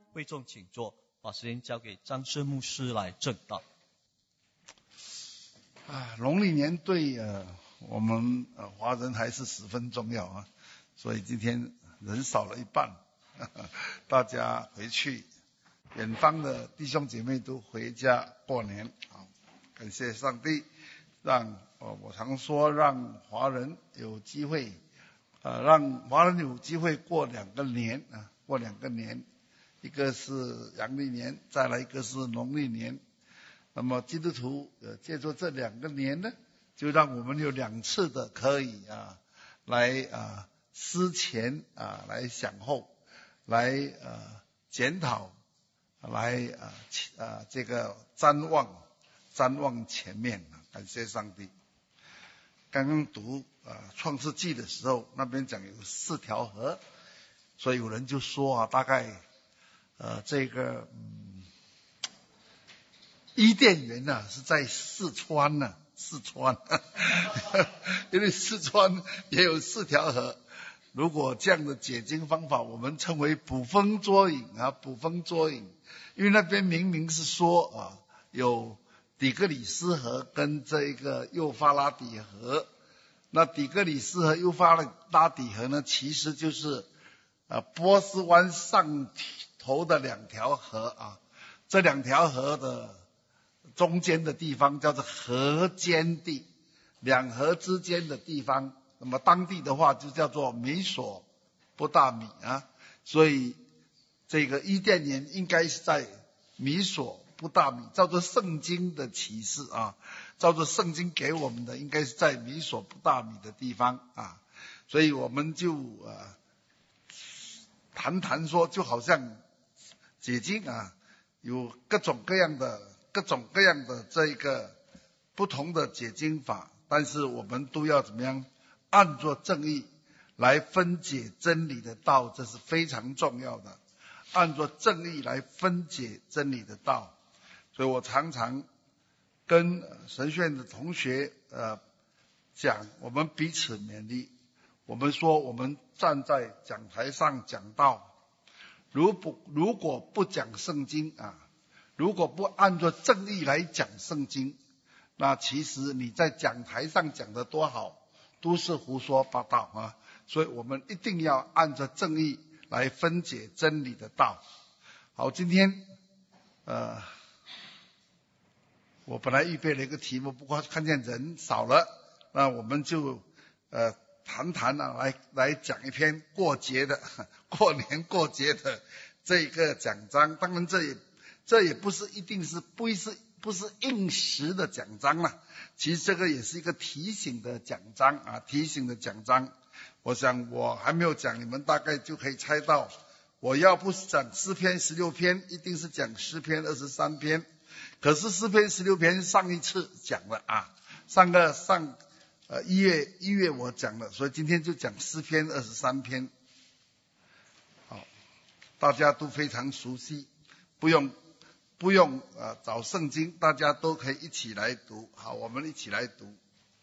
会众请坐，把时间交给张生牧师来证道。 农历年对我们华人还是十分重要啊，所以今天人少了一半，大家回去，远方的弟兄姐妹都回家过年。好，感谢上帝，让我常说让华人有机会，让华人有机会过两个年啊，过两个年，一个是阳历年，再来一个是农历年。那么基督徒借助这两个年呢，就让我们有两次的可以来思前来想后，来检讨，来这个瞻望前面。感谢上帝。刚刚读创世纪的时候，那边讲有4条河，所以有人就说大概这个伊甸园是在四川呢，因为四川也有4条河。如果这样的解经方法，我们称为捕风捉影。因为那边明明是说有底格里斯河跟这个幼发拉底河。那底格里斯河、幼发拉底河呢，其实就是波斯湾上头的2条河这2条河的中间的地方叫做河间地，2河之间的地方，那么当地的话就叫做米索不达米所以这个伊甸园应该是在米索不达米，照着圣经的启示照着圣经给我们的，应该是在米索不达米的地方所以我们就谈说，就好像解经有各种各样的这个不同的解经法，但是我们都要怎么样按着正义来分解真理的道，这是非常重要的。按着正义来分解真理的道，所以我常常跟神学院的同学讲，我们彼此勉励。我们说，我们站在讲台上讲道，如果不讲圣经如果不按照正义来讲圣经，那其实你在讲台上讲的多好，都是胡说八道所以我们一定要按照正义来分解真理的道。好，今天我本来预备了一个题目，不过看见人少了，那我们就谈来讲一篇过年过节的这个讲章。当然这也不是一定是不是应时的讲章啦，其实这个也是一个提醒的讲章我想我还没有讲，你们大概就可以猜到，我要不是讲诗篇16篇，一定是讲诗篇23篇。可是诗篇16篇上一次讲了1月我讲了，所以今天就讲诗篇23篇。好，大家都非常熟悉，不用找圣经，大家都可以一起来读。好，我们一起来读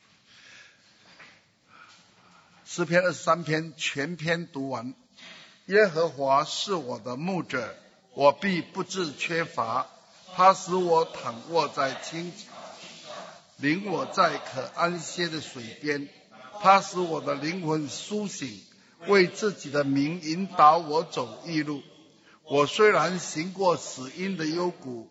诗篇23篇，全篇读完。耶和华是我的牧者，我必不致缺乏。他使我躺卧在青草，领我在可安歇的水边。他使我的灵魂苏醒，为自己的名引导我走义路。我虽然行过死荫的幽谷，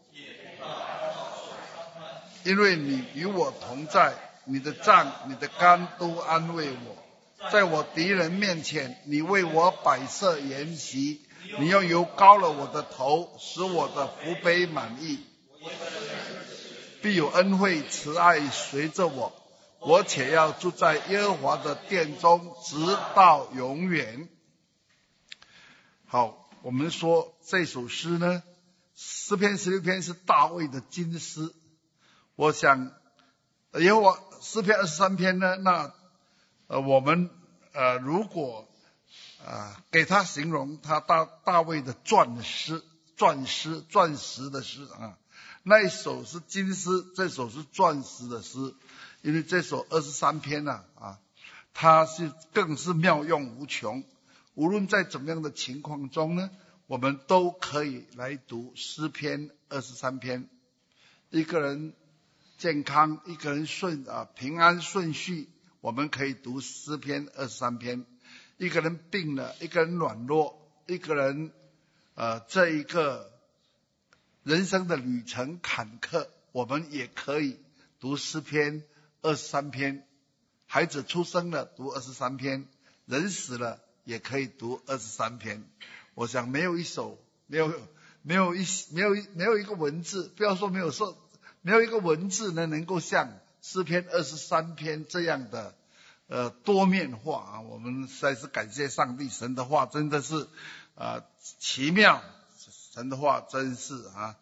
因为你与我同在，你的杖你的竿都安慰我。在我敌人面前，你为我摆设筵席，你用油膏了我的头，使我的福杯满溢。必有恩惠慈爱随着我，我且要住在耶和华的殿中，直到永远。好，我们说这首诗呢，诗篇16篇是大卫的金诗。我想耶和华诗篇23篇呢，那我们如果给他形容他大卫的钻石的诗那一首是金诗，这首是钻石的诗。因为这首23篇它更是妙用无穷。无论在怎么样的情况中呢， 我们都可以来读诗篇23篇。一个人健康，一个人平安顺序，我们可以读诗篇23篇。一个人病了，一个人软弱，一个人这一个人生的旅程坎坷，我们也可以读诗篇23篇。孩子出生了读23篇，人死了也可以读23篇。我想没有一个文字，不要说没有一个文字呢能够像诗篇23篇这样的多面化啊！我们实在是感谢上帝，神的话真的是奇妙，神的话真是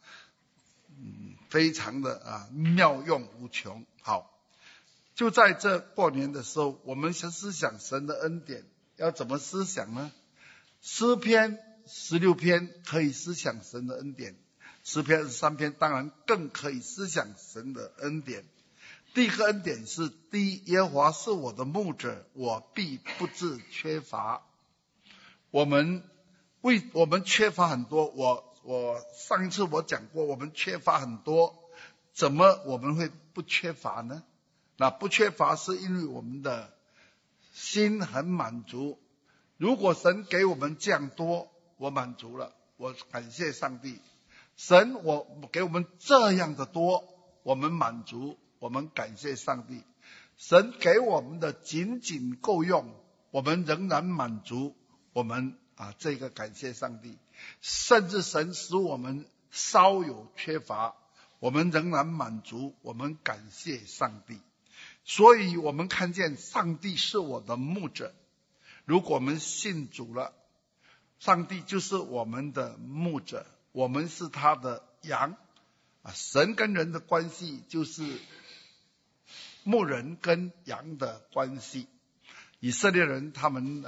非常的妙用无穷。好，就在这过年的时候，我们思想神的恩典，要怎么思想呢？诗篇16篇可以思想神的恩典，诗篇23篇当然更可以思想神的恩典。第一个恩典是：第一，耶和华是我的牧者，我必不致缺乏。我们缺乏很多，我上一次我讲过，我们缺乏很多，怎么我们会不缺乏呢？那不缺乏是因为我们的心很满足。如果神给我们这样多，我满足了，我感谢上帝。神给我们这样的多，我们满足，我们感谢上帝。神给我们的仅仅够用，我们仍然满足，我们这个感谢上帝。甚至神使我们稍有缺乏，我们仍然满足，我们感谢上帝。所以我们看见上帝是我的牧者。如果我们信主了，上帝就是我们的牧者，我们是他的羊。神跟人的关系就是牧人跟羊的关系。以色列人他们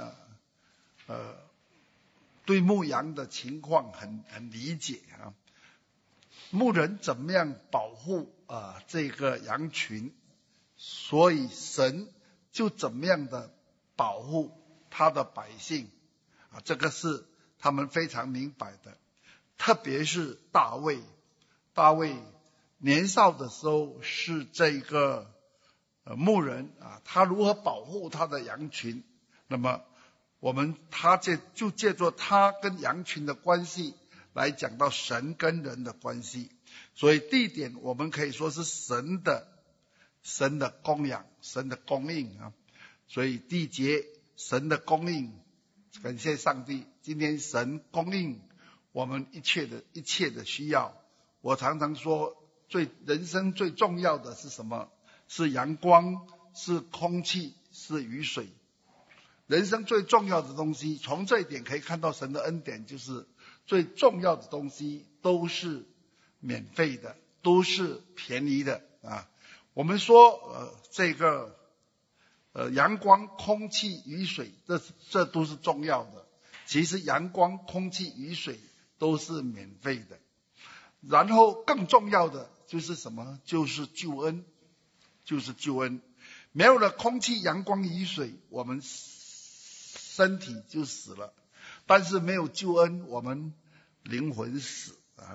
对牧羊的情况很理解啊。牧人怎么样保护这个羊群，所以神就怎么样的保护他的百姓这个是他们非常明白的。特别是大卫年少的时候是这个牧人他如何保护他的羊群，那么他就借着他跟羊群的关系来讲到神跟人的关系。所以第一点我们可以说是神的供养，神的供应所以第一节神的供应，感谢上帝，今天神供应我们一切的需要。我常常说人生最重要的是什么？是阳光，是空气，是雨水。人生最重要的东西，从这一点可以看到神的恩典，就是最重要的东西都是免费的，都是便宜的我们说这个阳光、空气、雨水，这都是重要的。其实阳光、空气、雨水都是免费的。然后更重要的就是什么？就是救恩，没有了空气、阳光、雨水，我们身体就死了。但是没有救恩，我们灵魂死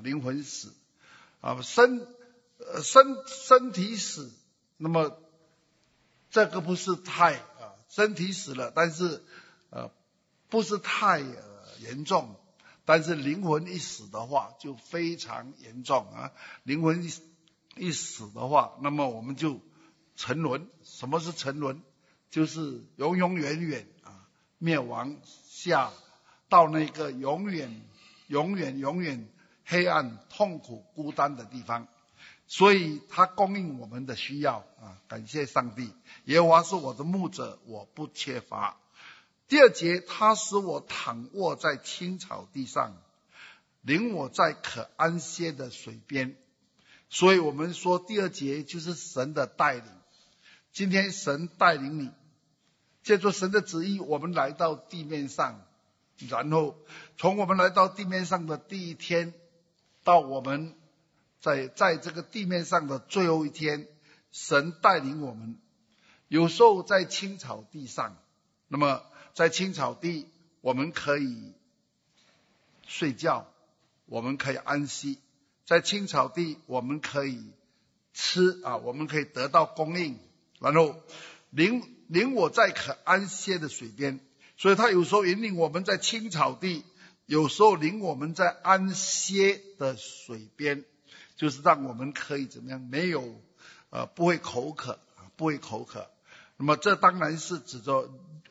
身体死。那么这个不是太身体死了，但是不是太严重。但是灵魂一死的话就非常严重灵魂一死的话，那么我们就沉沦。什么是沉沦？就是永永远远灭亡下到那个永远黑暗、痛苦、孤单的地方。所以他供应我们的需要感谢上帝。耶和华是我的牧者，我不缺乏。第二节，他使我躺卧在青草地上，领我在可安歇的水边。所以我们说第二节就是神的带领。今天神带领你，借着神的旨意，我们来到地面上，然后从我们来到地面上的第一天到我们在这个地面上的最后一天，神带领我们。有时候在青草地上，那么在青草地我们可以睡觉，我们可以安息；在青草地，我们可以吃我们可以得到供应。然后领我在可安歇的水边，所以他有时候引领我们在青草地，有时候领我们在安歇的水边，就是让我们可以怎么样？没有不会口渴，不会口渴。那么这当然是指着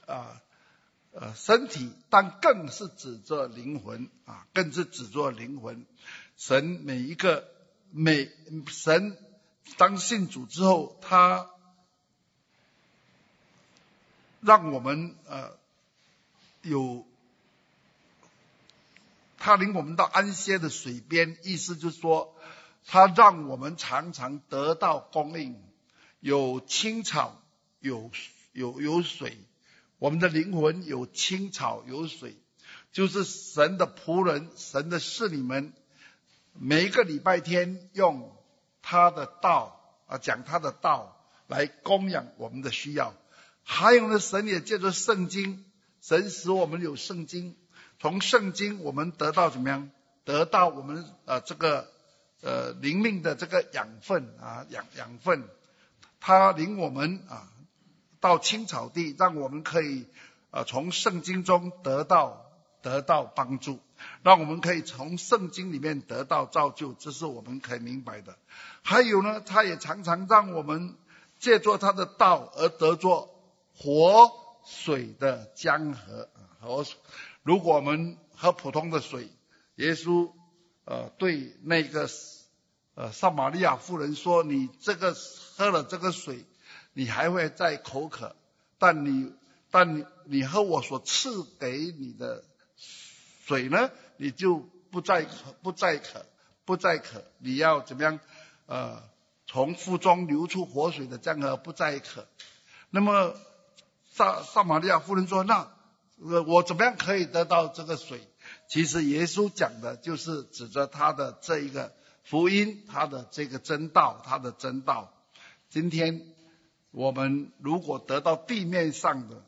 身体，但更是指着灵魂更是指着灵魂。神神当信主之后，他让我们他领我们到安歇的水边，意思就是说，他让我们常常得到供应，有青草，有水，我们的灵魂有青草有水，就是神的仆人，神的侍女们，每一个礼拜天用他的道讲他的道来供养我们的需要。还有呢，神也借着圣经，神使我们有圣经，从圣经我们得到怎么样？得到我们这个灵命的这个养分养分。他领我们到青草地，让我们可以从圣经中得到帮助，让我们可以从圣经里面得到造就，这是我们可以明白的。还有呢，他也常常让我们借着他的道而得着活水的江河。如果我们喝普通的水，耶稣对那个撒玛利亚妇人说，你喝了这个水，你还会再口渴，但你喝我所赐给你的水呢，你就不再渴。你要怎么样？从腹中流出活水的江河，不再渴。那么撒玛利亚妇人说，那我怎么样可以得到这个水？其实耶稣讲的就是指着他的这一个福音，他的这个真道。今天我们如果得到地面上的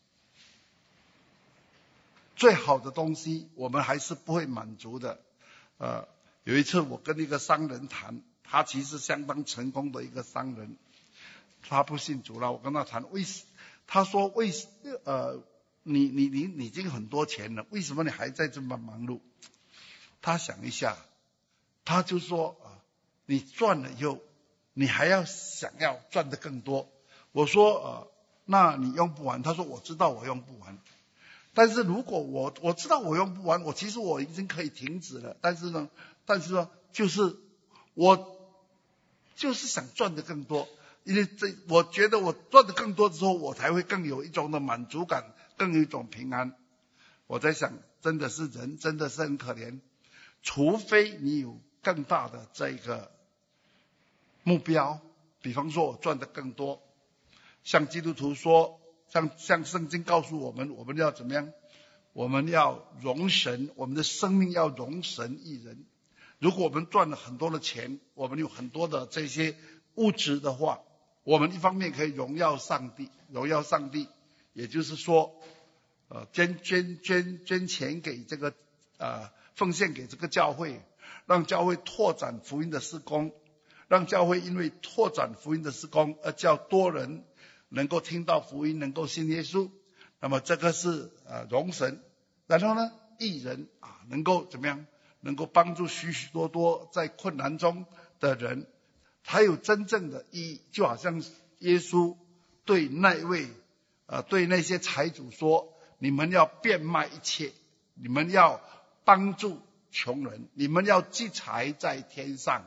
最好的东西，我们还是不会满足的。有一次我跟一个商人谈，他其实相当成功的一个商人，他不信主了。我跟他谈，他说你已经很多钱了，为什么你还在这么忙碌？他想一下，他就说你赚了以后，你还要想要赚得更多。我说那你用不完？他说我知道我用不完，但是如果我知道我用不完，其实我已经可以停止了。但是呢，就是我就是想赚得更多，因为我觉得我赚得更多之后，我才会更有一种的满足感，更有一种平安。我在想，真的是人真的是很可怜，除非你有更大的这个目标，比方说我赚得更多，像基督徒说，像圣经告诉我们，我们要怎么样？我们要荣神，我们的生命要荣神益人。如果我们赚了很多的钱，我们有很多的这些物质的话，我们一方面可以荣耀上帝，也就是说捐钱给这个奉献给这个教会，让教会拓展福音的事工，让教会因为拓展福音的事工而叫多人能够听到福音，能够信耶稣。那么这个是荣神。然后呢，益人能够怎么样？能够帮助许许多多在困难中的人，才有真正的意义。就好像耶稣对那些财主说，你们要变卖一切，你们要帮助穷人，你们要积财在天上，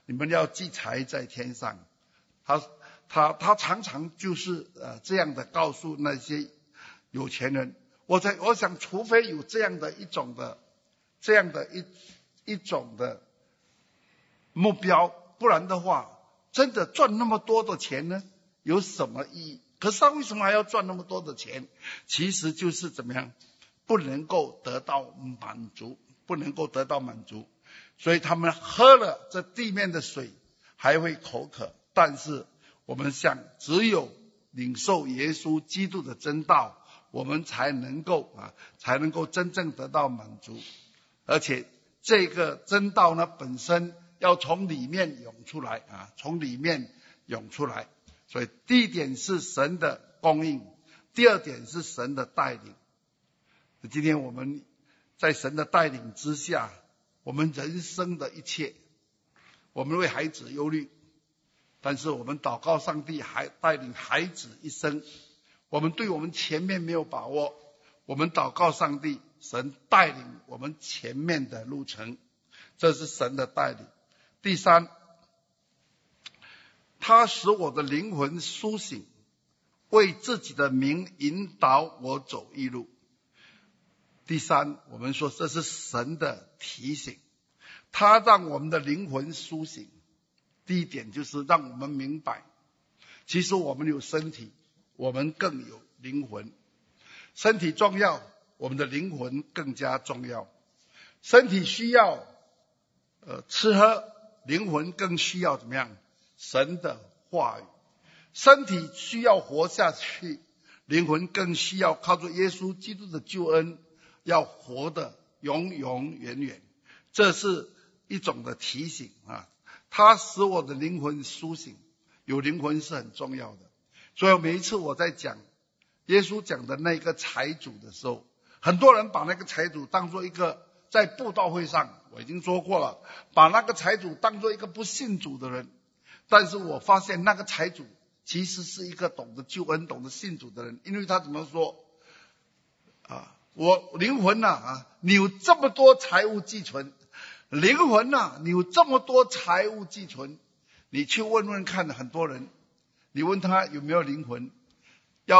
他常常就是这样的告诉那些有钱人。我想除非有这样的一种的目标，不然的话，真的赚那么多的钱呢，有什么意义？可是他为什么还要赚那么多的钱？其实就是怎么样，不能够得到满足。所以他们喝了这地面的水还会口渴，但是我们只有领受耶稣基督的真道，我们才能够真正得到满足。 而且这个真道呢本身要从里面涌出来啊，从里面涌出来。所以第一点是神的供应，第二点是神的带领。今天我们在神的带领之下，我们人生的一切，我们为孩子忧虑，但是我们祷告上帝还带领孩子一生。我们对我们前面没有把握，我们祷告上帝，神带领我们前面的路程，这是神的带领。第三，他使我的灵魂苏醒，为自己的名引导我走义路。第三，我们说这是神的提醒，他让我们的灵魂苏醒。第一点就是让我们明白，其实我们有身体，我们更有灵魂。身体重要，我们的灵魂更加重要。身体需要吃喝，灵魂更需要怎么样？神的话语。身体需要活下去，灵魂更需要靠着耶稣基督的救恩，要活得永永远远。这是一种的提醒啊！它使我的灵魂苏醒，有灵魂是很重要的。所以每一次我在讲耶稣讲的那个财主的时候，很多人把那个财主当作一个，在布道会上我已经说过了，把那个财主当作一个不信主的人。但是我发现那个财主其实是一个懂得救恩、懂得信主的人。因为他怎么说我灵魂你有这么多财物寄存，灵魂你有这么多财物寄存，你去问问看，很多人你问他有没有灵魂，要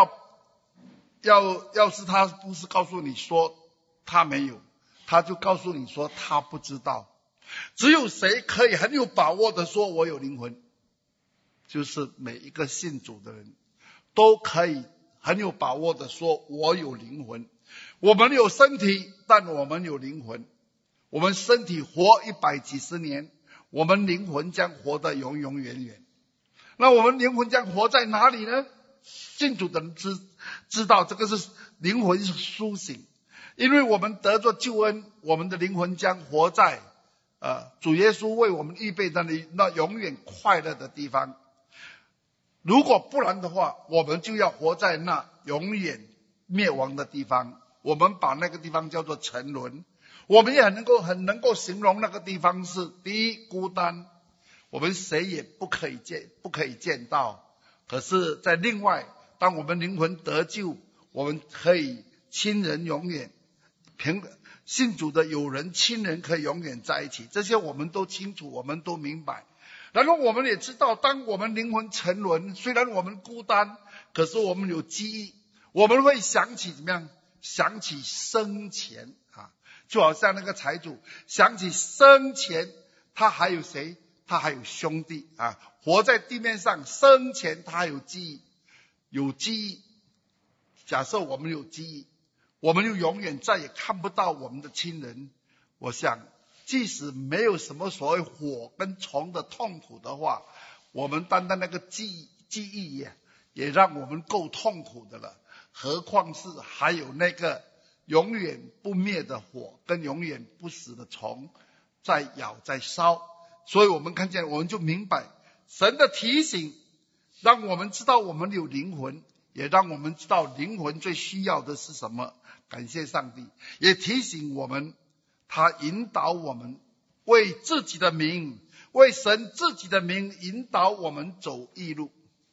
是他不是告诉你说他没有，他就告诉你说他不知道。只有谁可以很有把握的说我有灵魂，就是每一个信主的人都可以很有把握的说我有灵魂。我们有身体，但我们有灵魂。我们身体活100几十年，我们灵魂将活得永永远远。那我们灵魂将活在哪里呢？信主的人知道这个是灵魂苏醒，因为我们得着救恩，我们的灵魂将活在主耶稣为我们预备的那永远快乐的地方。如果不然的话，我们就要活在那永远灭亡的地方。我们把那个地方叫做沉沦。我们也很能够形容那个地方是：第一，孤单，我们谁也不可以见到。可是在另外，当我们灵魂得救，我们可以亲人永远信主的友人亲人可以永远在一起，这些我们都清楚，我们都明白。然后我们也知道，当我们灵魂沉沦，虽然我们孤单，可是我们有记忆，我们会想起怎么样？想起生前就好像那个财主想起生前他还有谁？他还有兄弟活在地面上，生前他还有记忆。假设我们有记忆，我们就永远再也看不到我们的亲人。我想即使没有什么所谓火跟虫的痛苦的话，我们单单那个记忆也让我们够痛苦的了，何况是还有那个永远不灭的火跟永远不死的虫在咬在烧。所以我们看见，我们就明白神的提醒，让我们知道我们有灵魂，也让我们知道灵魂最需要的是什么。感谢上帝，也提醒我们，他引导我们为自己的名，为神自己的名引导我们走义路。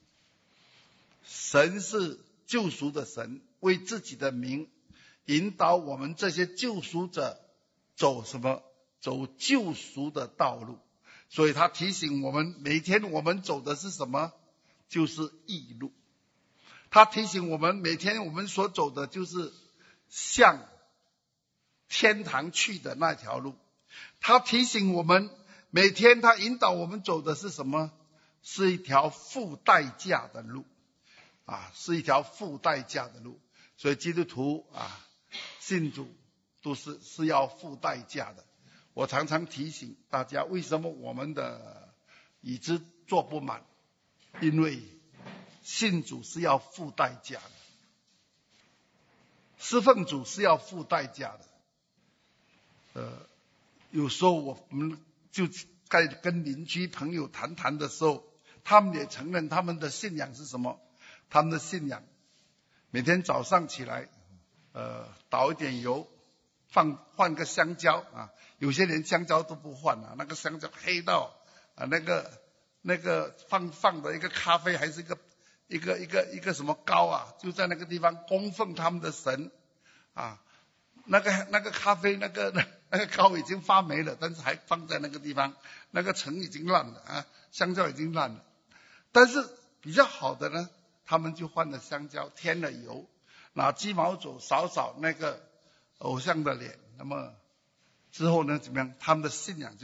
神是救赎的神，为自己的名引导我们这些救赎者走什么？走救赎的道路。所以他提醒我们，每天我们走的是什么？就是义路。他提醒我们，每天我们所走的就是向天堂去的那条路。他提醒我们，每天他引导我们走的是什么？是一条付代价的路是一条付代价的路。所以基督徒信主都是要付代价的。我常常提醒大家，为什么我们的椅子坐不满？因为信主是要付代价的，侍奉主是要付代价的。 有时候我们就在跟邻居朋友谈的时候，他们也承认他们的信仰是什么？他们的信仰每天早上起来，倒一点油，换个香蕉啊，有些连香蕉都不换啊，那个香蕉黑到啊，那个放的一个咖啡还是一个什么膏啊，就在那个地方供奉他们的神啊。那个咖啡那个膏已经发霉了，但是还放在那个地方，那个橙已经烂了啊，香蕉已经烂了。但是比较好的呢，他们就换了香蕉，添了油，拿鸡毛帚扫那个偶像的脸。那么之后呢，怎么样？他们的信仰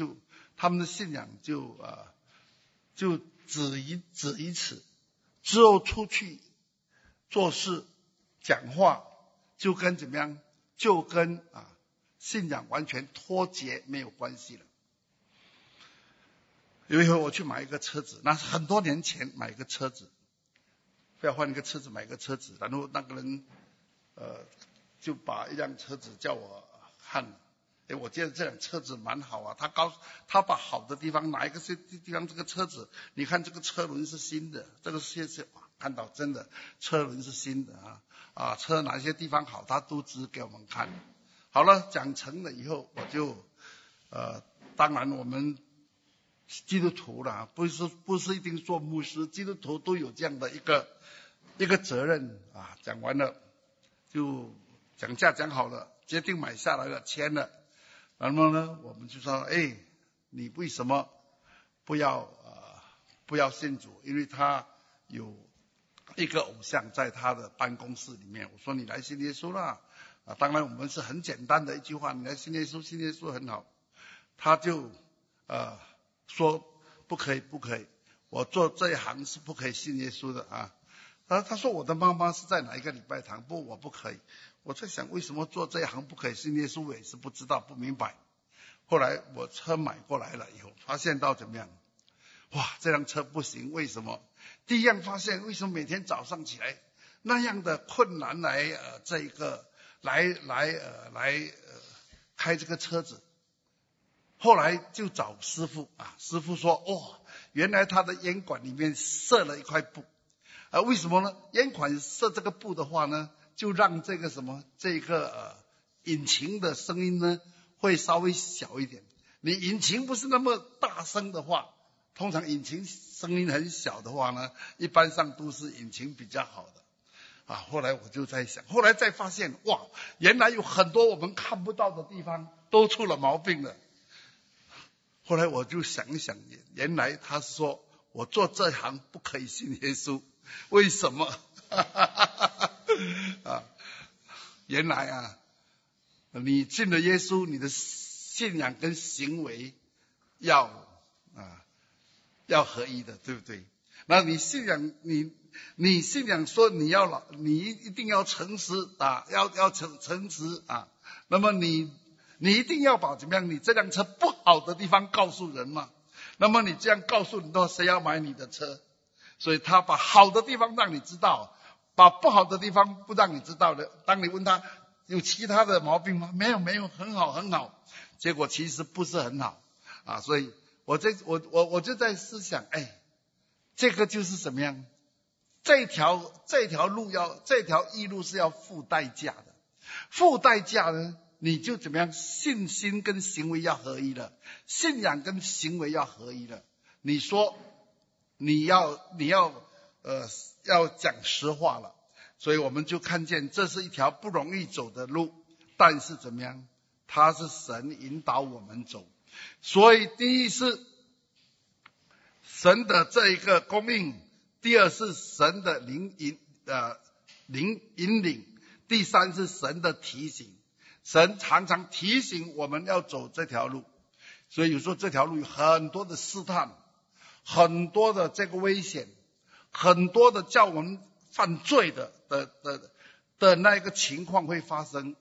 就止于此。之后出去做事讲话，就跟怎么样？就跟信仰完全脱节，没有关系了。有一回我去买一个车子，那是很多年前买一个车子，非要换一个车子，买一个车子，然后那个人就把一辆车子叫我看，我觉得这辆车子蛮好啊。他把好的地方，哪一个地方这个车子，你看这个车轮是新的，这个是看到真的车轮是新的车哪些地方好，他都指给我们看。好了，讲成了以后，我就当然我们基督徒啦，不是一定做牧师，基督徒都有这样的一个责任啊。讲完了就讲价讲好了，决定买下来了，签了。然后呢，我们就说，你为什么不要信主？因为他有一个偶像在他的办公室里面。我说你来信耶稣啦，当然我们是很简单的一句话，你来信耶稣，信耶稣很好。他就说不可以，我做这一行是不可以信耶稣的啊。他说我的妈妈是在哪一个礼拜堂，我不可以。我在想为什么做这一行不可以信耶稣，我也是不知道不明白。后来我车买过来了以后，发现到怎么样？哇，这辆车不行，为什么？第一样发现，为什么每天早上起来那样的困难来开这个车子？后来就找师傅师傅说，原来他的烟管里面射了一块布。为什么呢？烟管射这个布的话呢，就让这个引擎的声音呢会稍微小一点。你引擎不是那么大声的话，通常引擎声音很小的话呢，一般上都是引擎比较好的后来我就在想，后来再发现，哇，原来有很多我们看不到的地方都出了毛病了。后来我就想一想，原来他是说我做这行不可以信耶稣，为什么？原来你信了耶稣，你的信仰跟行为要合一的，对不对？那你信仰说你一定要诚实要诚实那么你一定要把怎么样？你这辆车不好的地方告诉人嘛？那么你这样告诉人的话，谁要买你的车？所以他把好的地方让你知道，把不好的地方不让你知道的。当你问他有其他的毛病吗？没有，很好。结果其实不是很好所以我就在思想，这个就是什么样？这条义路是要付代价的，付代价呢？你就怎么样？信心跟行为要合一了，信仰跟行为要合一了。你说你要讲实话了，所以我们就看见这是一条不容易走的路，但是怎么样？它是神引导我们走。所以第一是神的这一个供应，第二是神的引领，第三是神的提醒。神常常提醒我们要走这条路，所以有时候这条路有很多的试探，很多的这个危险，很多的叫我们犯罪的那个情况会发生。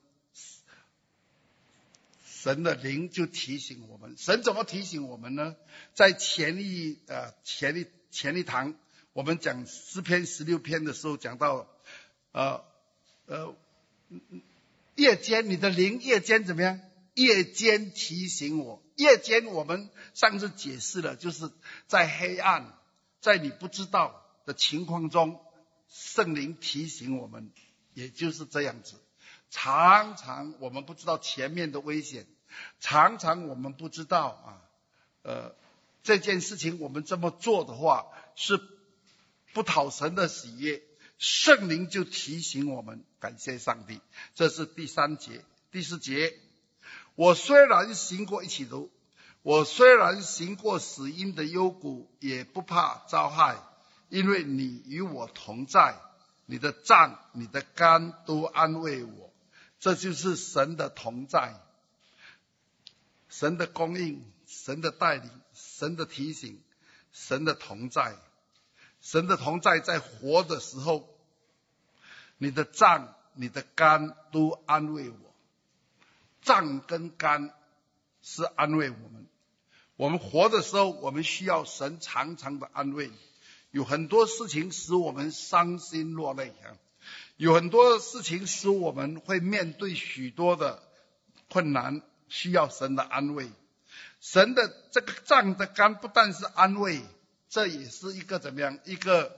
神的灵就提醒我们。神怎么提醒我们呢？在前一堂我们讲诗篇16篇的时候讲到夜间你的灵夜间怎么样？ 夜间提醒我。夜间我们上次解释了，就是在黑暗，在你不知道的情况中，圣灵提醒我们，也就是这样子。常常我们不知道前面的危险，常常我们不知道这件事情我们这么做的话是不讨神的喜悦，圣灵就提醒我们，感谢上帝。这是第3节。第4节，我虽然行过，一起读，我虽然行过死荫的幽谷，也不怕遭害，因为你与我同在，你的杖你的竿都安慰我。这就是神的同在，神的供应，神的带领，神的提醒，神的同在。神的同在在活的时候，你的杖你的竿都安慰我。杖跟竿是安慰我们。我们活的时候，我们需要神常常的安慰。有很多事情使我们伤心落泪，有很多事情使我们会面对许多的困难，需要神的安慰。神的这个杖的竿不但是安慰，这也是一个怎么样？一个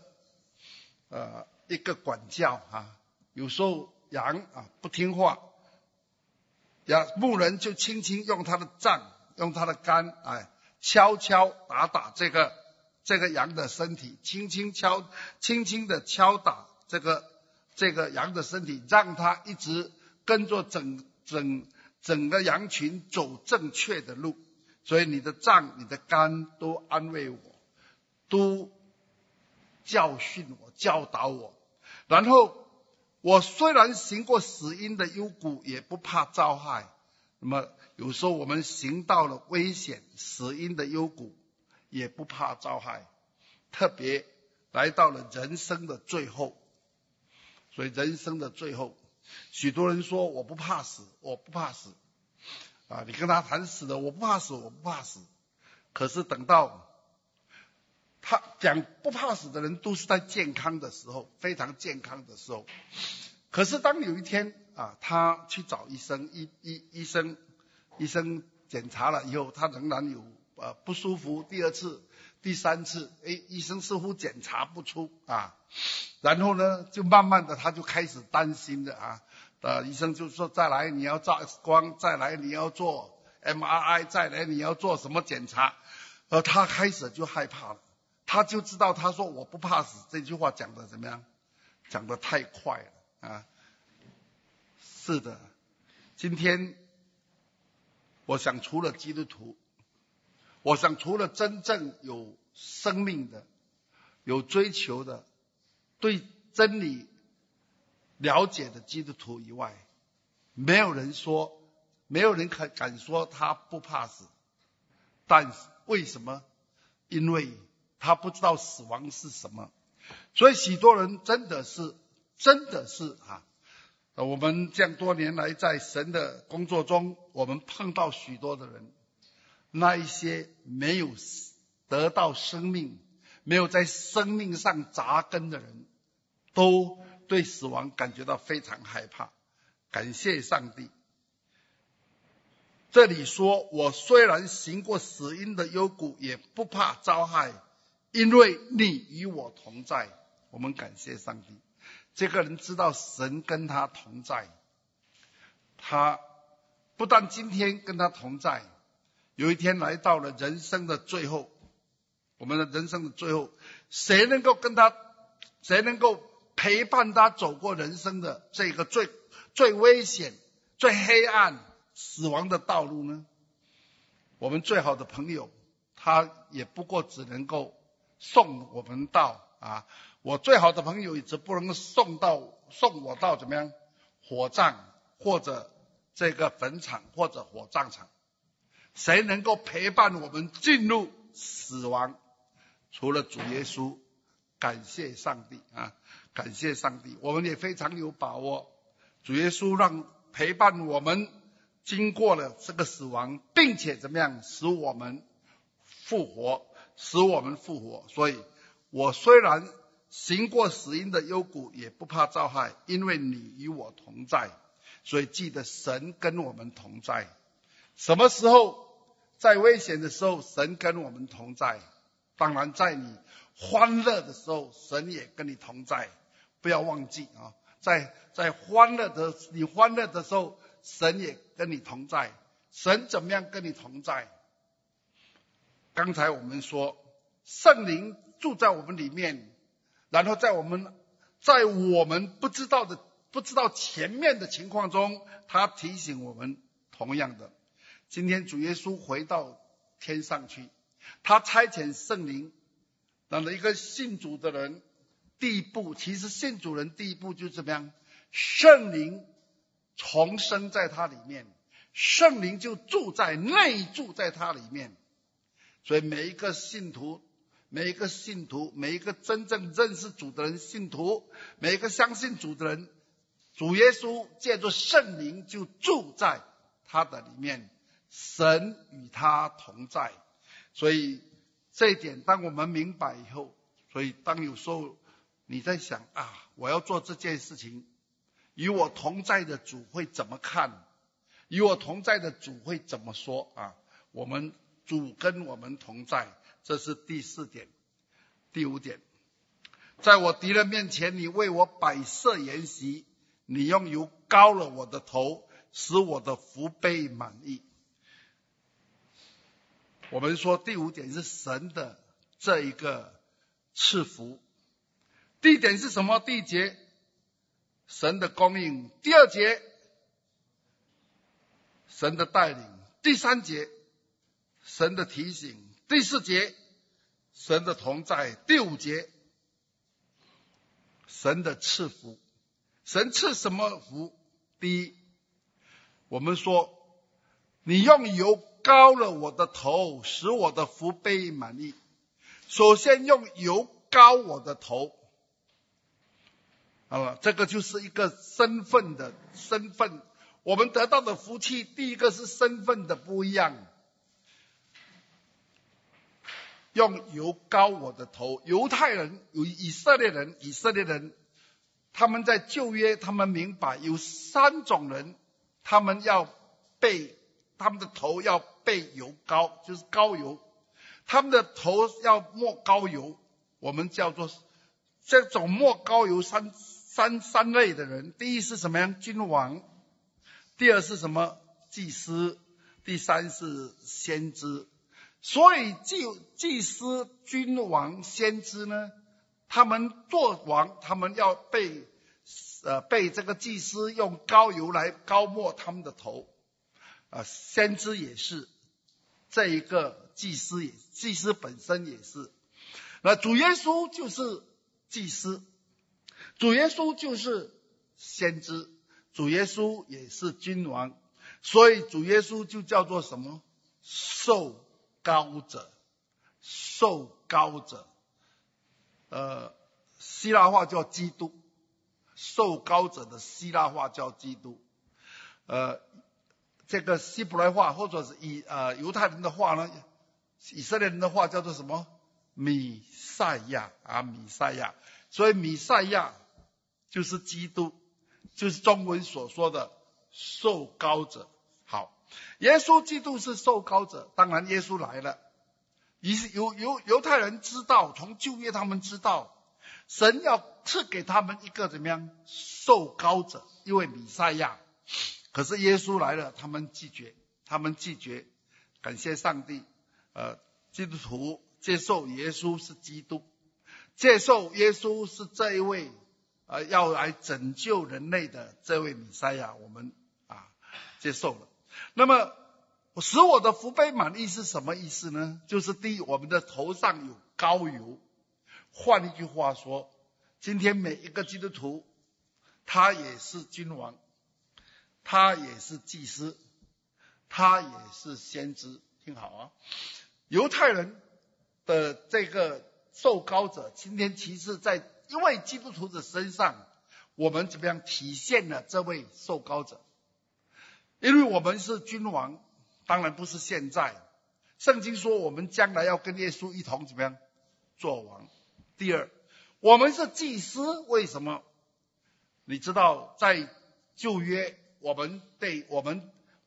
管教有时候羊不听话，牧人就轻轻用他的杖，用他的竿，敲敲打打这个羊的身体，轻轻的敲打这个羊的身体，让他一直跟着整个羊群走正确的路。所以你的杖你的竿都安慰我，都教训我，教导我。然后我虽然行过死荫的幽谷，也不怕遭害。那么有时候我们行到了危险死荫的幽谷，也不怕遭害，特别来到了人生的最后。所以人生的最后，许多人说我不怕死，我不怕死你跟他谈死的，我不怕死，我不怕死。可是等到他讲不怕死的人，都是在健康的时候，非常健康的时候。可是当有一天他去找医生，医生检查了以后，他仍然有不舒服，第2次第3次，医生似乎检查不出然后呢就慢慢的他就开始担心了医生就说再来你要照 X 光，再来你要做 MRI， 再来你要做什么检查。他开始就害怕了，他就知道他说我不怕死这句话讲的怎么样，讲的太快了是的，今天我想除了基督徒，我想除了真正有生命的，有追求的，对真理了解的基督徒以外，没有人敢说他不怕死。但为什么？因为他不知道死亡是什么。所以许多人真的是我们这样多年来在神的工作中，我们碰到许多的人，那一些没有得到生命，没有在生命上扎根的人，都对死亡感觉到非常害怕。感谢上帝，这里说我虽然行过死荫的幽谷，也不怕遭害，因为你与我同在。我们感谢上帝，这个人知道神跟他同在，他不但今天跟他同在，有一天来到了人生的最后，我们的人生的最后，谁能够陪伴他走过人生的这个最危险最黑暗死亡的道路呢？我们最好的朋友，他也不过只能够送我们到我最好的朋友也只不能送我到怎么样火葬，或者这个坟场，或者火葬场。谁能够陪伴我们进入死亡？除了主耶稣。感谢上帝感谢上帝，我们也非常有把握，主耶稣让陪伴我们经过了这个死亡，并且怎么样使我们复活。所以我虽然行过死荫的幽谷，也不怕遭害，因为你与我同在。所以记得神跟我们同在。 什么时候在危险的时候，神跟我们同在？当然，在你欢乐的时候，神也跟你同在。不要忘记啊，在欢乐的你欢乐的时候，神也跟你同在。神怎么样跟你同在？刚才我们说，圣灵住在我们里面，然后在我们不知道前面的情况中，他提醒我们。同样的，今天主耶稣回到天上去，他差遣圣灵，让一个信主的人，第一步，其实信主人第一步就是怎么样？圣灵重生在他里面，圣灵就内住在他里面。所以每一个信徒，每一个真正认识主的人，信徒，每一个相信主的人，主耶稣借着圣灵就住在他的里面，神与他同在。所以这一点当我们明白以后，所以当有时候你在想我要做这件事情，与我同在的主会怎么看？与我同在的主会怎么说我们主跟我们同在，这是第4点。第5点，在我敌人面前，你为我摆设筵席，你用油膏了我的头，使我的福杯满溢。我们说第5点是神的这一个赐福。第1点是什么？第1节，神的供应。第2节，神的带领。第3节，神的提醒。第4节，神的同在。第5节，神的赐福。神赐什么福？第一，我们说你用油膏了我的头，使我的福杯满溢。首先用油膏我的头，这个就是一个身份。我们得到的福气，第一个是身份的不一样。用油膏我的头。犹太人以色列人他们在旧约，他们明白有3种人，他们的头要被油膏，就是膏油，他们的头要抹膏油。我们叫做这种抹膏油三类的人。第一是什么样？君王。第2是什么？祭司。第3是先知。所以祭司、君王、先知呢，他们做王，他们要被这个祭司用膏油来膏抹他们的头。先知也是，这一个祭司本身也是。那主耶稣就是祭司，主耶稣就是先知，主耶稣也是君王。所以主耶稣就叫做什么？受膏者。受膏者，希腊话叫基督。受膏者的希腊话叫基督。这个希伯来话或者是犹太人的话呢，以色列人的话叫做什么？弥赛亚弥赛亚。所以弥赛亚就是基督，就是中文所说的受膏者。好，耶稣基督是受膏者。当然耶稣来了，犹太人知道，从旧约他们知道神要赐给他们一个怎么样受膏者，因为弥赛亚。可是耶稣来了，他们拒绝。感谢上帝，基督徒接受耶稣是基督，接受耶稣是这一位要来拯救人类的这位弥赛亚，我们接受了。那么使我的福杯满溢是什么意思呢？就是第一，我们的头上有膏油。换一句话说，今天每一个基督徒，他也是君王，他也是祭司，他也是先知。听好犹太人的这个受膏者，今天其实在一位基督徒的身上，我们怎么样体现了这位受膏者？因为我们是君王，当然不是现在。圣经说我们将来要跟耶稣一同怎么样做王。第2，我们是祭司。为什么？你知道在旧约，我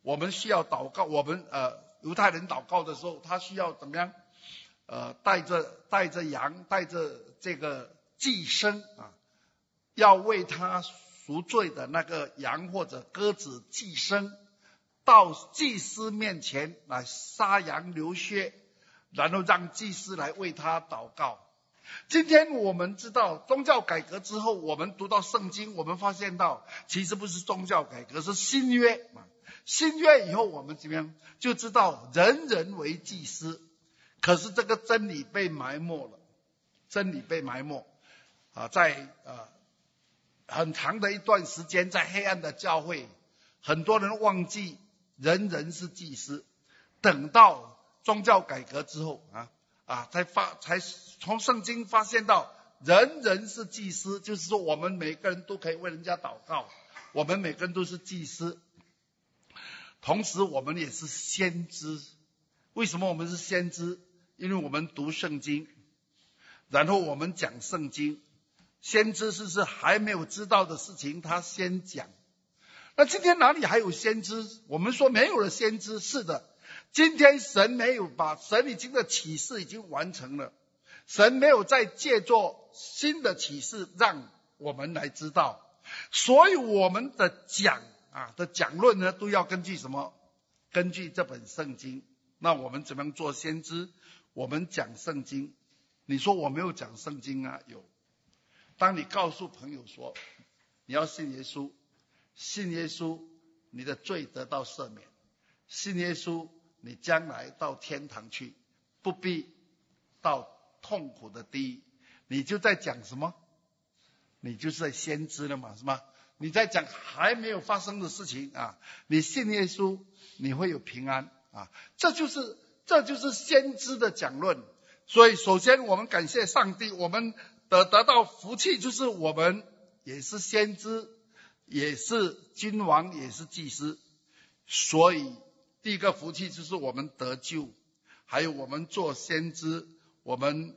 我们需要祷告，我们犹太人祷告的时候，他需要怎么样？带着羊，带着这个祭牲啊，要为他赎罪的那个羊或者鸽子祭牲，到祭司面前来杀羊流血，然后让祭司来为他祷告。今天我们知道宗教改革之后，我们读到圣经，我们发现到其实不是宗教改革，是新约。新约以后我们怎么样就知道人人为祭司，可是这个真理被埋没了，真理被埋没在很长的一段时间，在黑暗的教会，很多人忘记人人是祭司。等到宗教改革之后才从圣经发现到人人是祭司，就是说我们每个人都可以为人家祷告，我们每个人都是祭司，同时我们也是先知。为什么我们是先知？因为我们读圣经，然后我们讲圣经。先知是还没有知道的事情他先讲。那今天哪里还有先知？我们说没有了先知，是的，今天神没有把神已经的启示已经完成了，神没有再借作新的启示让我们来知道，所以我们的讲论呢，都要根据什么？根据这本圣经。那我们怎么样做先知？我们讲圣经。你说我没有讲圣经啊？有。当你告诉朋友说你要信耶稣，信耶稣你的罪得到赦免，信耶稣你将来到天堂去，不必到痛苦的地狱，你就在讲什么？你就是在先知了嘛，是吗？你在讲还没有发生的事情啊！你信耶稣你会有平安啊！这就是先知的讲论。所以首先我们感谢上帝，我们得到福气，就是我们也是先知，也是君王，也是祭司。所以第一个福气就是我们得救，还有我们做先知，我们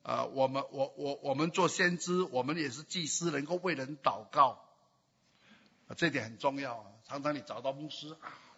做先知，我们也是祭司，能够为人祷告这点很重要啊！常常你找到牧师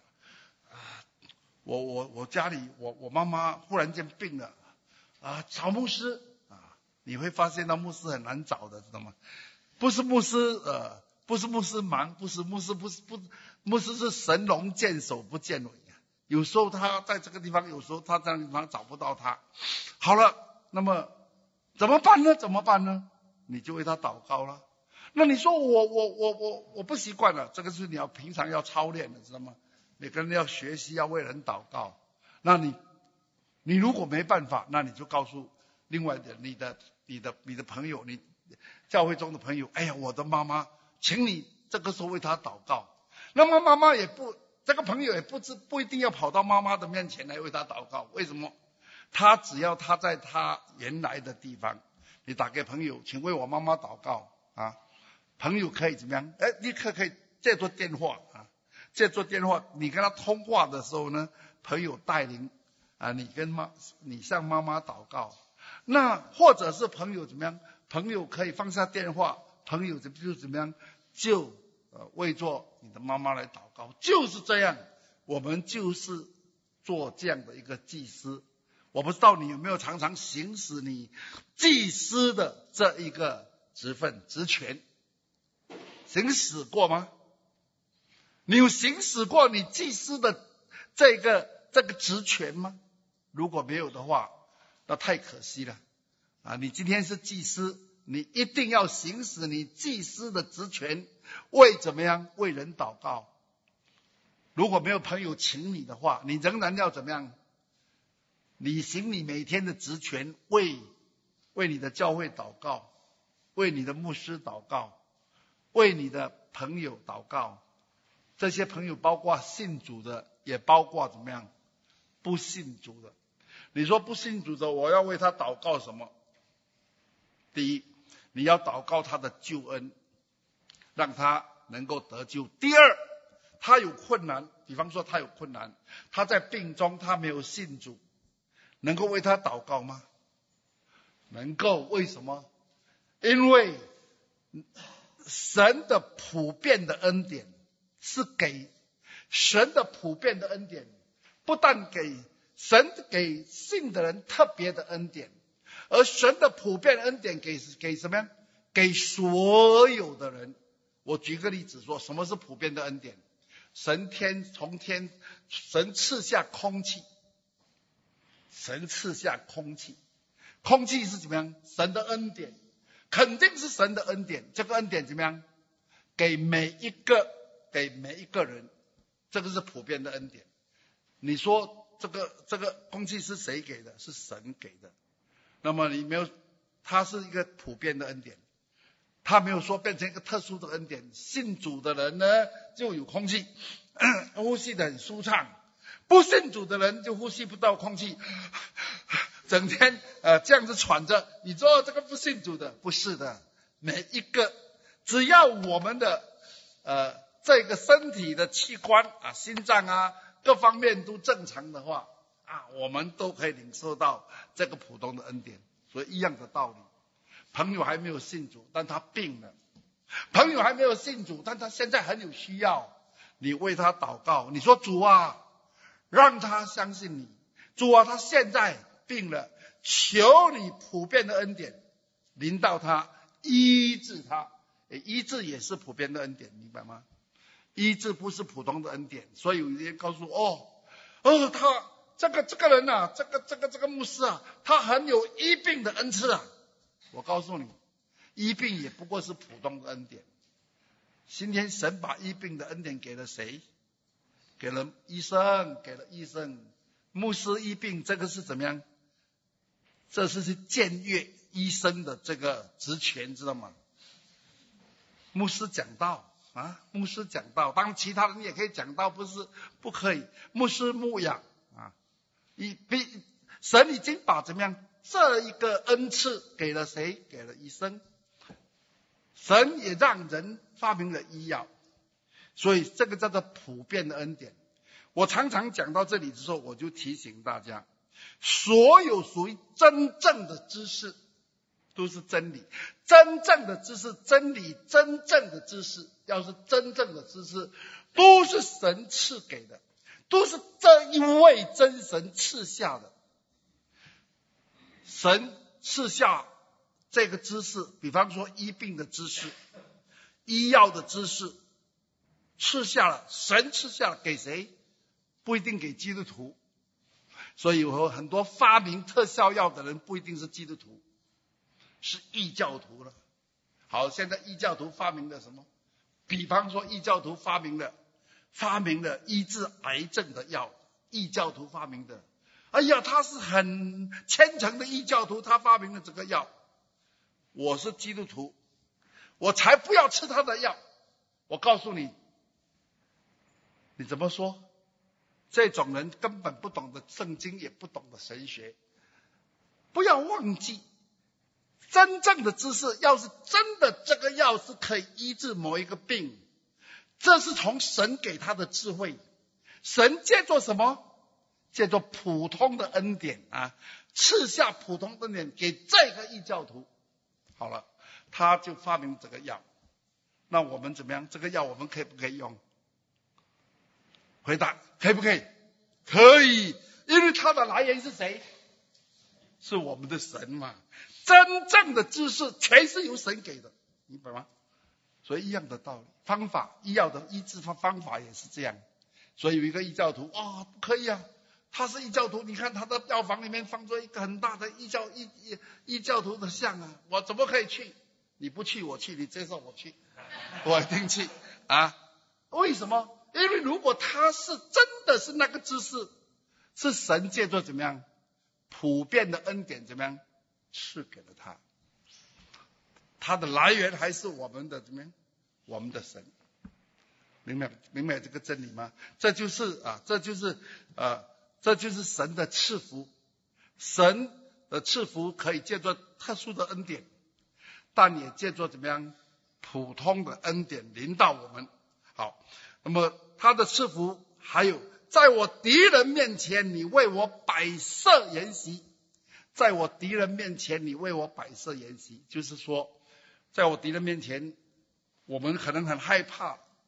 我家里我妈妈忽然间病了找牧师你会发现到牧师很难找的，知道吗？不是牧师忙，不是牧师是神龙见首不见尾有时候他在这个地方，有时候他在那个地方找不到他。好了，那么怎么办呢？你就为他祷告了。那你说我不习惯了，这个是你要平常要操练的，知道吗？每个人要学习要为人祷告。那你如果没办法，那你就告诉另外的你的朋友，你教会中的朋友，哎呀，我的妈妈，请你这个时候为她祷告。那么妈妈这个朋友也不一定要跑到妈妈的面前来为她祷告。为什么？只要他在他原来的地方，你打给朋友，请为我妈妈祷告朋友可以怎么样？立刻可以借助电话你跟他通话的时候呢，朋友带领你向妈妈祷告。那或者是朋友怎么样？朋友可以放下电话，朋友就怎么样？就为做你的妈妈来祷告。就是这样，我们就是做这样的一个祭司。我不知道你有没有常常行使你祭司的这一个职权，行使过吗？你有行使过你祭司的这个职权吗？如果没有的话，那太可惜了你今天是祭司，你一定要行使你祭司的职权，为怎么样？为人祷告。如果没有朋友请你的话，你仍然要怎么样？履行你每天的职权，为你的教会祷告，为你的牧师祷告，为你的朋友祷告。这些朋友包括信主的，也包括怎么样？不信主的。你说不信主的，我要为他祷告什么？第一，你要祷告他的救恩，让他能够得救。第二，他有困难，比方说他有困难，他在病中，他没有信主，能够为他祷告吗？能够。为什么？因为神的普遍的恩典是给神的普遍的恩典，不但给神给信的人特别的恩典，而神的普遍恩典给什么呀？给所有的人。我举个例子说，什么是普遍的恩典？神赐下空气，神赐下空气，空气是怎么样？神的恩典，肯定是神的恩典。这个恩典怎么样？给每一个人，这个是普遍的恩典。你说这个空气是谁给的？是神给的。那么你没有，它是一个普遍的恩典，它没有说变成一个特殊的恩典。信主的人呢，就有空气，呼吸得很舒畅；不信主的人就呼吸不到空气，整天这样子喘着。你说这个不信主的？不是的，每一个只要我们的这个身体的器官心脏各方面都正常的话我们都可以领受到这个普通的恩典。所以一样的道理，朋友还没有信主，但他病了；朋友还没有信主，但他现在很有需要，你为他祷告，你说主啊，让他相信你，主啊，他现在病了，求你普遍的恩典临到他，医治他。医治也是普遍的恩典，明白吗？医治不是普通的恩典。所以有人告诉他这个人这个牧师他很有医病的恩赐我告诉你，医病也不过是普通的恩典。今天神把医病的恩典给了谁？给了医生，牧师医病，这个是怎么样？这是僭越医生的这个职权，知道吗？牧师讲道当然其他人也可以讲道，不可以。牧师牧养神已经把怎么样这一个恩赐给了谁？给了医生。神也让人发明了医药，所以这个叫做普遍的恩典。我常常讲到这里的时候，我就提醒大家，所有属于真正的知识都是真理，真正的知识，真理，真正的知识，要是真正的知识，都是神赐给的，都是这一位真神赐下的。神赐下这个知识，比方说医病的知识，医药的知识，赐下了，神赐下了给谁？不一定给基督徒。所以有很多发明特效药的人不一定是基督徒，是异教徒了。好，现在异教徒发明了什么？比方说异教徒发明了医治癌症的药，异教徒发明的。哎呀，他是很虔诚的异教徒，他发明了这个药。我是基督徒，我才不要吃他的药。我告诉你，你怎么说？这种人根本不懂得圣经，也不懂得神学。不要忘记，真正的知识，要是真的这个药是可以医治某一个病，这是从神给他的智慧。神借助什么？借助普通的恩典赐下普通恩典给这个异教徒。好了，他就发明这个药。那我们怎么样？这个药我们可以不可以用？回答，可以不可以？可以，因为它的来源是谁？是我们的神嘛。真正的知识全是由神给的，明白吗？所以一样的道理，方法，医药的医治方法也是这样。所以有一个异教徒不可以他是异教徒，你看他的药房里面放着一个很大的异教徒的像我怎么可以去？你不去我去，你介绍我去，我一定去为什么？因为如果他是真的是那个知识，是神借助怎么样普遍的恩典怎么样赐给了他，他的来源还是我们的怎么样？我们的神。明白这个真理吗？这就是神的赐福。神的赐福可以借助特殊的恩典，但也借助怎么样普通的恩典临到我们。好，那么他的赐福还有，在我敌人面前你为我摆设筵席。在我敌人面前你为我摆设筵席，就是说在我敌人面前，我们可能很害怕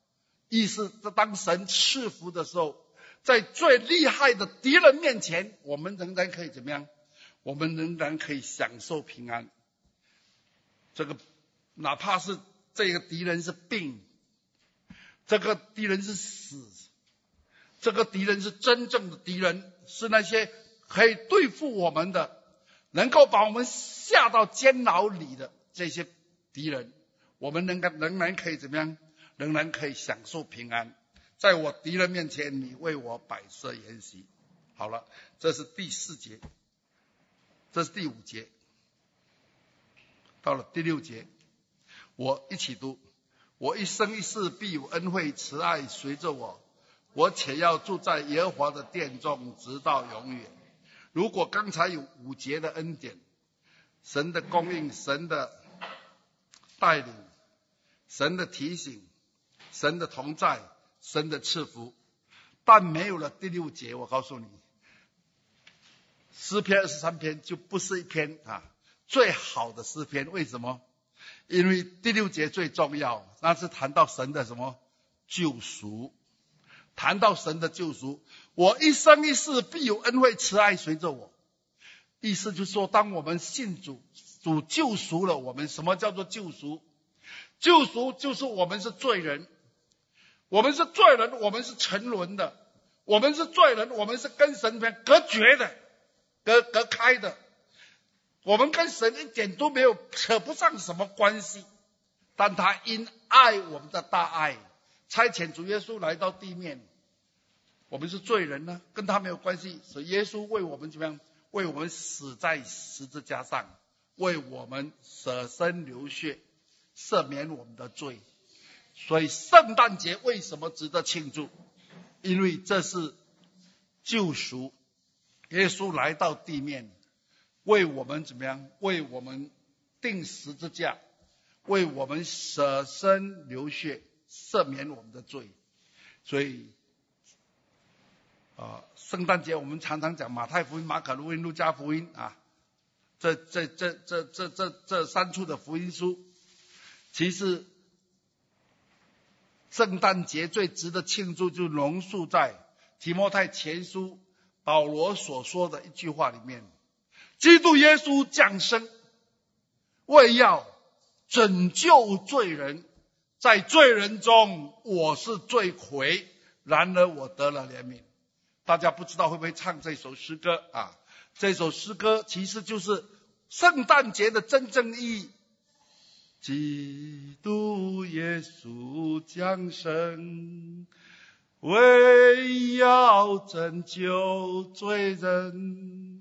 意思是当神赐福的时候，在最厉害的敌人面前，我们仍然可以怎么样？我们仍然可以享受平安。这个哪怕是这个敌人是病，这个敌人是死，这个敌人是真正的敌人，是那些可以对付我们的，能够把我们下到监牢里的这些敌人，我们仍然可以怎么样？仍然可以享受平安。在我敌人面前，你为我摆设筵席。好了，这是第4节，这是第5节。到了第6节，我一起读：我一生一世必有恩惠慈爱随着我，我且要住在耶和华的殿中，直到永远。如果刚才有5节的恩典，神的供应，神的带领，神的提醒，神的同在，神的赐福，但没有了第6节，我告诉你，诗篇23篇就不是一篇最好的诗篇。为什么？因为第6节最重要，那是谈到神的什么？救赎。谈到神的救赎，我一生一世必有恩惠慈爱随着我。意思就是说，当我们信主，主救赎了我们。什么叫做救赎？救赎就是我们是罪人，我们是罪人，我们是沉沦的，我们是罪人，我们是跟神隔绝的，隔开的，我们跟神一点都没有，扯不上什么关系。但他因爱我们的大爱，差遣主耶稣来到地面。我们是罪人呢，跟他没有关系，所以耶稣为我们怎么样？为我们死在十字架上，为我们舍身流血，赦免我们的罪。所以圣诞节为什么值得庆祝？因为这是救赎，耶稣来到地面，为我们怎么样？为我们钉十字架，为我们舍身流血，赦免我们的罪。所以圣诞节我们常常讲马太福音、马可福音、路加福音这3处的福音书。其实圣诞节最值得庆祝，就浓缩在提摩太前书保罗所说的一句话里面：基督耶稣降生，为要拯救罪人，在罪人中我是罪魁，然而我得了怜悯。大家不知道会不会唱这首诗歌这首诗歌其实就是圣诞节的真正意义。基督耶稣降生，为要拯救罪人，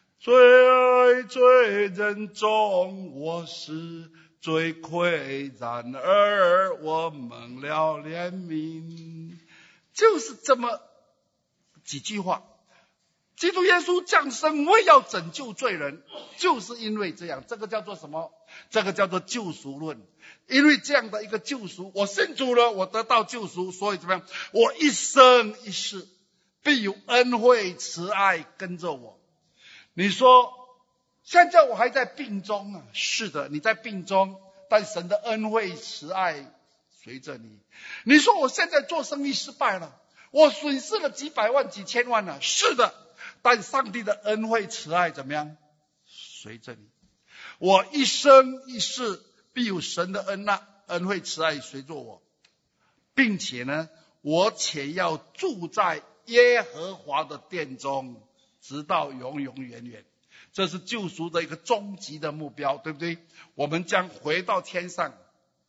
罪人中我是罪魁，然而我蒙了怜悯。就是这么几句话。基督耶稣降生，为要拯救罪人，就是因为这样。这个叫做什么？这个叫做救赎论。因为这样的一个救赎，我信主了，我得到救赎，所以怎么样？我一生一世必有恩惠慈爱跟着我。你说现在我还在病中是的，你在病中，但神的恩惠慈爱随着你。你说我现在做生意失败了，我损失了几百万几千万了，是的，但上帝的恩惠慈爱怎么样？随着你。我一生一世必有神的恩惠慈爱随着我，并且呢，我且要住在耶和华的殿中，直到永永远远。这是救赎的一个终极的目标，对不对？我们将回到天上。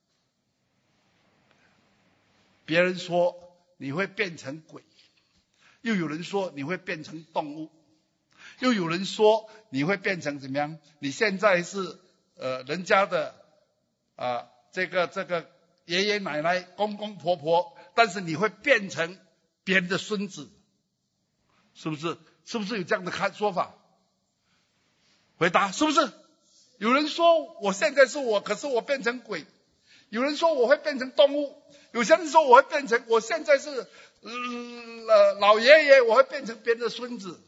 别人说你会变成鬼，又有人说你会变成动物，又有人说你会变成怎么样？你现在是人家的这个爷爷奶奶公公婆婆，但是你会变成别人的孙子，是不是？是不是有这样的说法？回答是不是？有人说我现在是我，可是我变成鬼；有人说我会变成动物；有些人说我会变成，我现在是老爷爷，我会变成别人的孙子。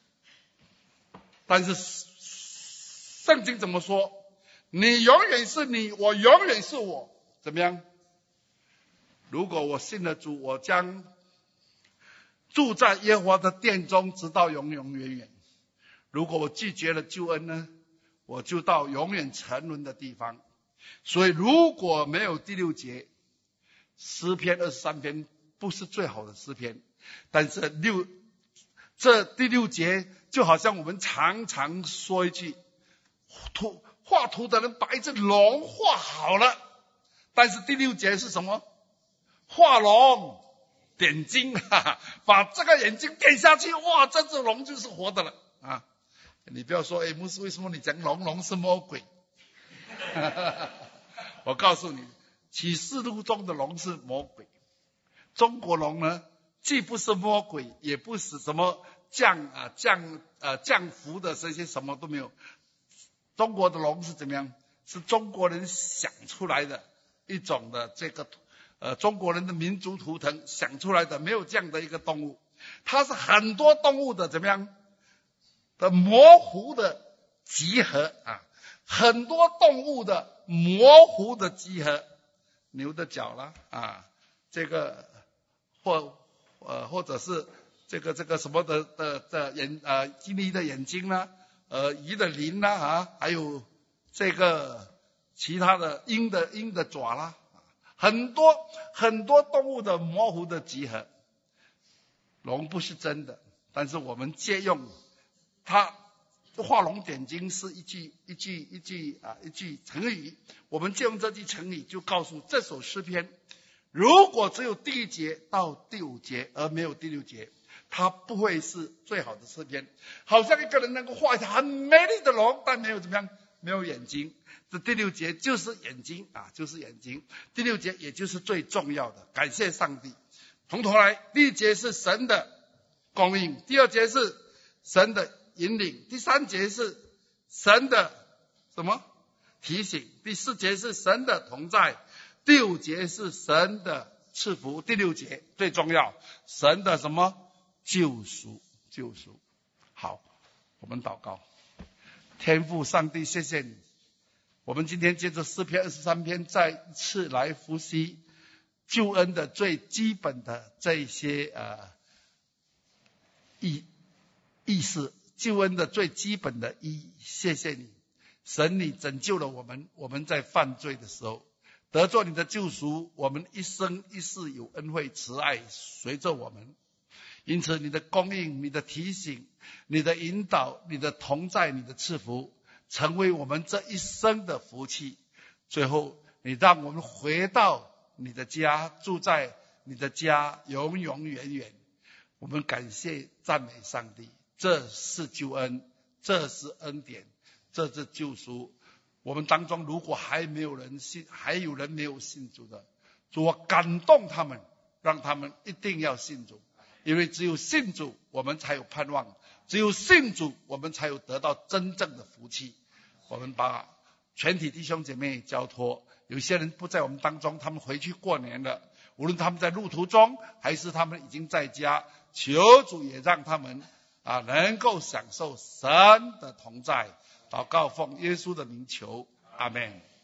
但是圣经怎么说？你永远是你，我永远是我，怎么样？ 如果我信了主，我将住在耶和华的殿中，直到永永远远。如果我拒绝了救恩呢，我就到永远沉沦的地方。所以如果没有第6节，诗篇23篇不是最好的诗篇，但是这第6节就好像我们常常说一句，画图的人把一只龙画好了，但是第6节是什么？画龙点睛，把这个眼睛点下去，哇，这只龙就是活的了啊！你不要说，牧师，为什么你讲龙是魔鬼？我告诉你，启示录中的龙是魔鬼，中国龙呢，既不是魔鬼，也不是什么降福的这些什么都没有。中国的龙是怎么样？是中国人想出来的一种的这个中国人的民族图腾想出来的，没有这样的一个动物。它是很多动物的怎么样的模糊的集合啊，很多动物的模糊的集合，牛的角啦啊，这个或者是这个什么的鸡梨的眼睛啦，鱼的鳞啦啊，还有这个其他的鹰的爪啦，很多动物的模糊的集合。龙不是真的，但是我们借用它画龙点睛是一句成语，我们借用这句成语就告诉这首诗篇，如果只有第1节到第5节而没有第6节，它不会是最好的诗篇。好像一个人能够画一条很美丽的龙，但没有怎么样，没有眼睛。这第6节就是眼睛啊，就是眼睛。第6节也就是最重要的，感谢上帝。从头来，第1节是神的供应，第2节是神的引领，第3节是神的什么提醒，第4节是神的同在，第5节是神的赐福，第6节最重要，神的什么救赎。好，我们祷告。天父上帝，谢谢你，我们今天借着诗篇23篇再一次来复习救恩的最基本的这些意思，救恩的最基本的意义。谢谢你，神，你拯救了我们，我们在犯罪的时候得做你的救赎，我们一生一世有恩惠慈爱随着我们。因此你的供应，你的提醒，你的引导，你的同在，你的赐福，成为我们这一生的福气。最后你让我们回到你的家，住在你的家永永远远。我们感谢赞美上帝，这是救恩，这是恩典，这是救赎。我们当中如果还没有人信，还有人没有信主的，主啊，感动他们，让他们一定要信主，因为只有信主我们才有盼望，只有信主我们才有得到真正的福气。我们把全体弟兄姐妹交托，有些人不在我们当中，他们回去过年了，无论他们在路途中还是他们已经在家，求主也让他们能够享受神的同在。祷告奉耶稣的名求，阿们。